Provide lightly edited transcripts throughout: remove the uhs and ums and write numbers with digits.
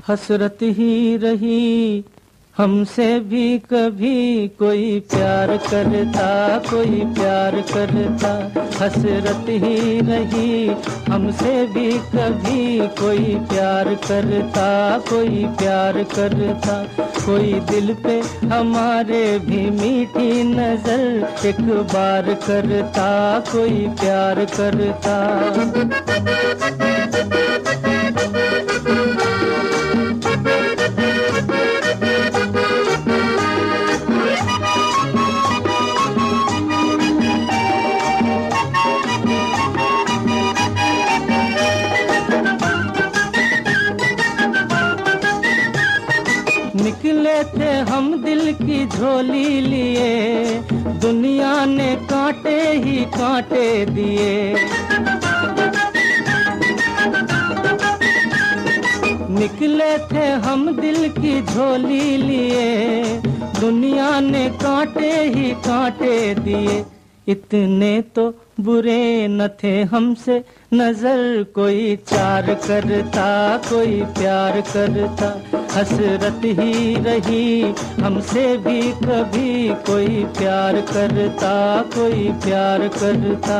हसरत ही रही हमसे भी कभी कोई प्यार करता, कोई प्यार करता। हसरत ही रही हमसे भी कभी कोई प्यार करता, कोई प्यार करता। कोई दिल पे हमारे भी मीठी नजर एक बार करता, कोई प्यार करता। निकले थे हम दिल की झोली लिए, दुनिया ने कांटे ही कांटे दिए। निकले थे हम दिल की झोली लिए, दुनिया ने कांटे ही कांटे दिए। इतने तो बुरे न थे हमसे, नजर कोई चार करता, कोई प्यार करता। हसरत ही रही हमसे भी कभी कोई प्यार करता, कोई प्यार करता।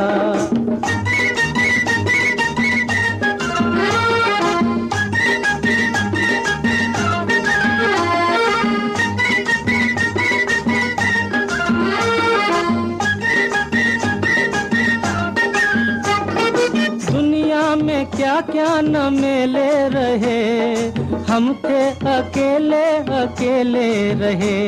क्या क्या न मिले रहे, हम थे अकेले अकेले रहे।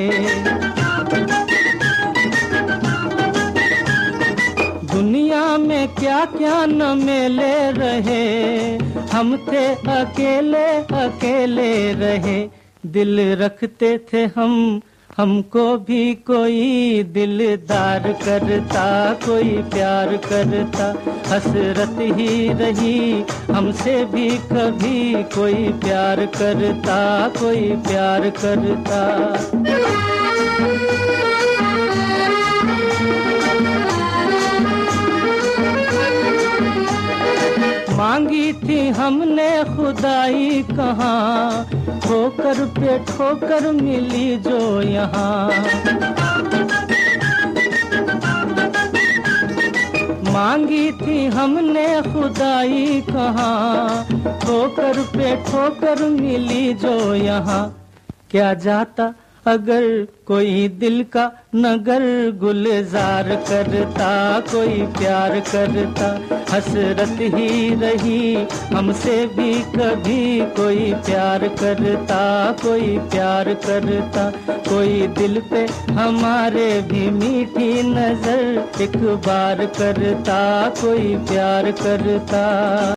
दुनिया में क्या क्या न मिले रहे, हम थे अकेले अकेले रहे। दिल रखते थे हमको भी कोई दिलदार करता, कोई प्यार करता। हसरत ही रही हमसे भी कभी कोई प्यार करता, कोई प्यार करता। मांगी थी हमने खुदाई कहाँ, ठोकर पे ठोकर मिली जो यहाँ। मांगी थी हमने खुदाई कहाँ, ठोकर पे ठोकर मिली जो यहाँ। क्या जाता अगर कोई दिल का नगर गुलजार करता, कोई प्यार करता। हसरत ही रही हमसे भी कभी कोई प्यार करता, कोई प्यार करता। कोई दिल पे हमारे भी मीठी नजर एक बार करता, कोई प्यार करता।